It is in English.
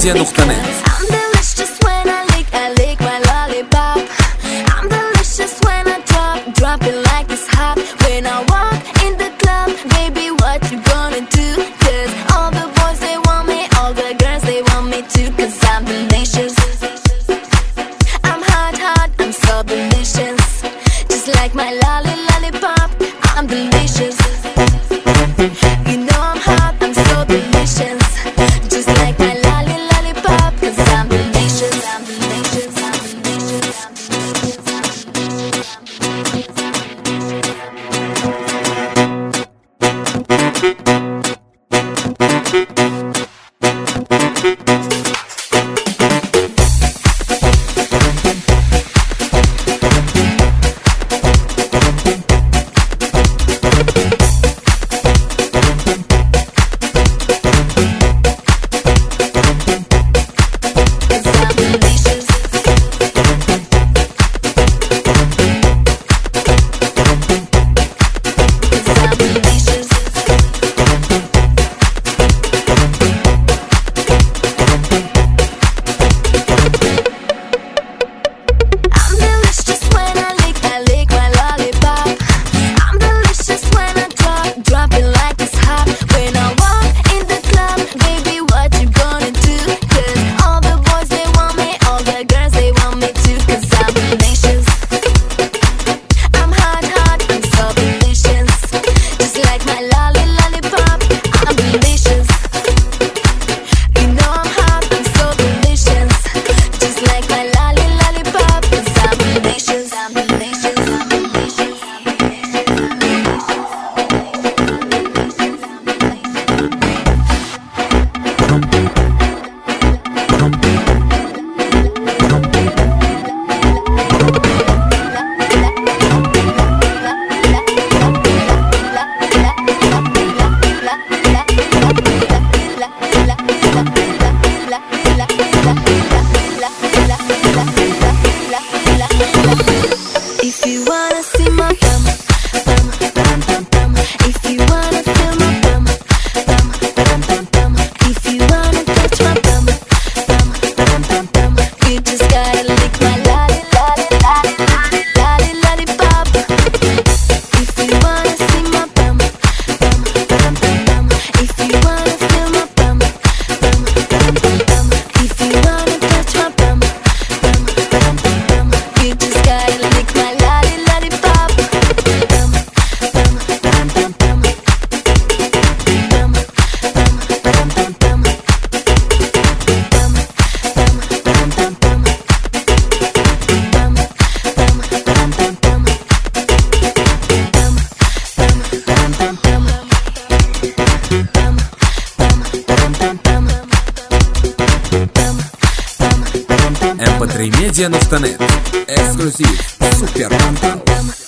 mp3media.net. I'm delicious when I lick my lollipop. I'm delicious when I drop it like it's hot. When I walk in the club, baby, what you gonna do? 'Cause all the boys they want me, all the girls they want me too. 'Cause I'm delicious, I'm hot, I'm so delicious. Just like my lollipop, I'm delicious. You know I'm hot, I'm so delicious. Just like my lollipop, 'cause I'm delicious, I'm delicious, I'm delicious, I'm If you wanna see my bum, bum, bum, bum, bum. If you wanna feel my bum, bum, bum, bum, bum. If you wanna touch my bum, bum, bum, bum, bum. You just gotta lick my lollipop. If you wanna see my bum, bum, bum, bum, bum. If you wanna feel my bum, bum, bum, bum, bum. If you wanna touch my bum, bum, bum, bum, bum. You just gotta lick my lollipop. Bum, bum, bum, bum, bum. Bum, bum, bum, bum, bum. Bum, bum, bum, bum, bum. Bum, bum, bum, bum, bum. Bum, bum, bum, bum, bum. Bum, bum, bum, bum, bum. mp3media.net. Эксклюзив. Супермонтаж.